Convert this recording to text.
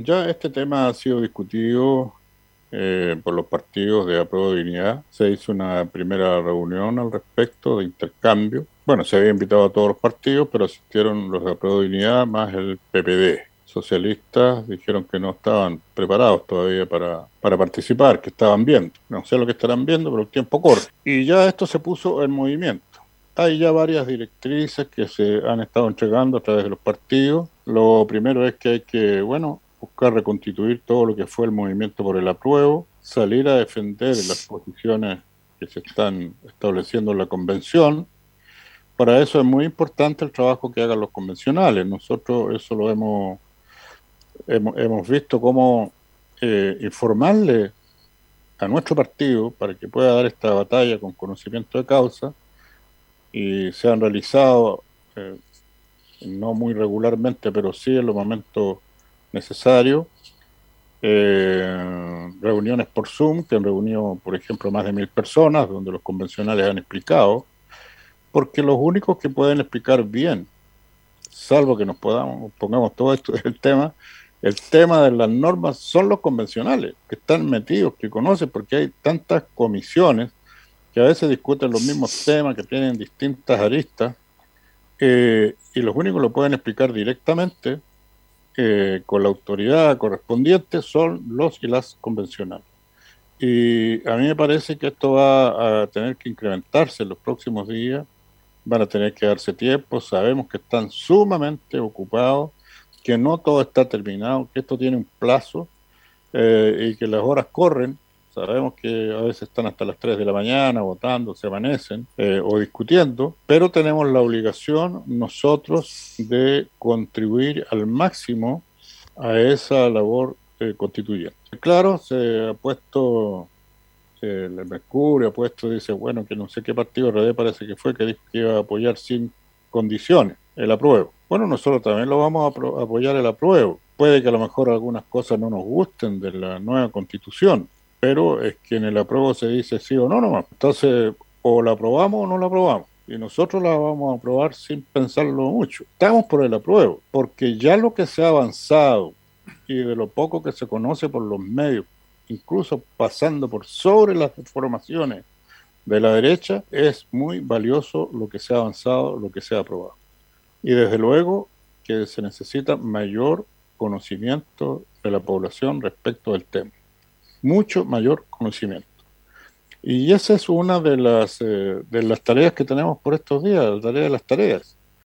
Ya este tema ha sido discutido por los partidos de Apruebo Dignidad. Se hizo una primera reunión al respecto de intercambio. Bueno, se había invitado a todos los partidos, pero asistieron los de Apruebo Dignidad más el PPD. Socialistas dijeron que no estaban preparados todavía para participar, que estaban viendo. No sé lo que estarán viendo, pero el tiempo corre. Y ya esto se puso en movimiento. Hay ya varias directrices que se han estado entregando a través de los partidos. Lo primero es que hay que, bueno, buscar reconstituir todo lo que fue el movimiento por el apruebo, salir a defender las posiciones que se están estableciendo en la convención. Para eso es muy importante el trabajo que hagan los convencionales. Nosotros eso lo hemos visto cómo informarle a nuestro partido para que pueda dar esta batalla con conocimiento de causa, y se han realizado no muy regularmente, pero sí en los momentos necesarios, reuniones por Zoom que han reunido, por ejemplo, más de 1.000 personas, donde los convencionales han explicado, porque los únicos que pueden explicar bien, salvo que pongamos todo esto el tema de las normas son los convencionales, que están metidos, que conocen, porque hay tantas comisiones que a veces discuten los mismos temas, que tienen distintas aristas, y los únicos que lo pueden explicar directamente con la autoridad correspondiente son los y las convencionales. Y a mí me parece que esto va a tener que incrementarse en los próximos días, van a tener que darse tiempo, sabemos que están sumamente ocupados, que no todo está terminado, que esto tiene un plazo, y que las horas corren. Sabemos que a veces están hasta las 3 de la mañana votando, se amanecen o discutiendo, pero tenemos la obligación nosotros de contribuir al máximo a esa labor constituyente. Claro, se ha puesto, el Mercurio ha puesto, dice, bueno, que no sé qué partido, RD parece que fue, que dijo que iba a apoyar sin condiciones el apruebo. Bueno, nosotros también lo vamos a apoyar el apruebo. Puede que a lo mejor algunas cosas no nos gusten de la nueva constitución, pero es que en el apruebo se dice sí o no nomás. Entonces, o la aprobamos o no la aprobamos. Y nosotros la vamos a aprobar sin pensarlo mucho. Estamos por el apruebo, porque ya lo que se ha avanzado y de lo poco que se conoce por los medios, incluso pasando por sobre las informaciones de la derecha, es muy valioso lo que se ha avanzado, lo que se ha aprobado. Y desde luego que se necesita mayor conocimiento de la población respecto del tema, mucho mayor conocimiento. Y esa es una de las tareas que tenemos por estos días, la tarea de las tareas.